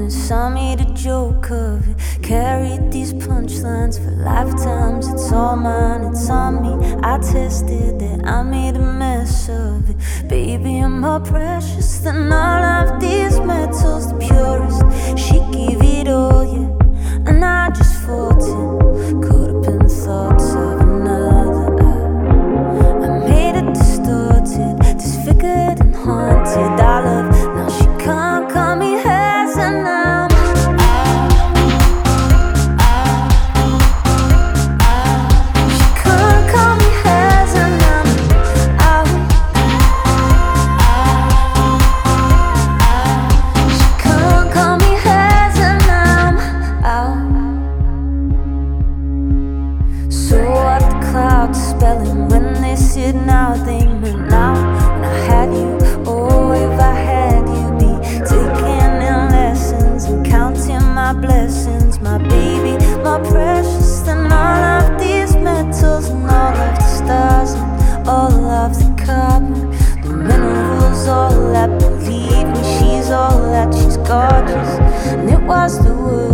Saw me the joke of it. Carried these punchlines for lifetimes. It's all mine, it's on me. I tested it, I made a mess of it. Baby, I'm more precious than all of these metals. The purest, she gave it all, yeah, and I just fought it. Caught up in thoughts of another I made it distorted, disfigured and haunted. I love, now she can't call me hers and I'm she can't call me hers and I'm out. She can't call me hers and I'm out. So what the clouds spelling when they said now they meant now. When I had you, oh if I had you, be taking in lessons and counting my blessings. My baby, more precious than all of these metals and all of the stars and all of the carbon, the minerals, all that believe me. She's all that, she's gorgeous, and it was the word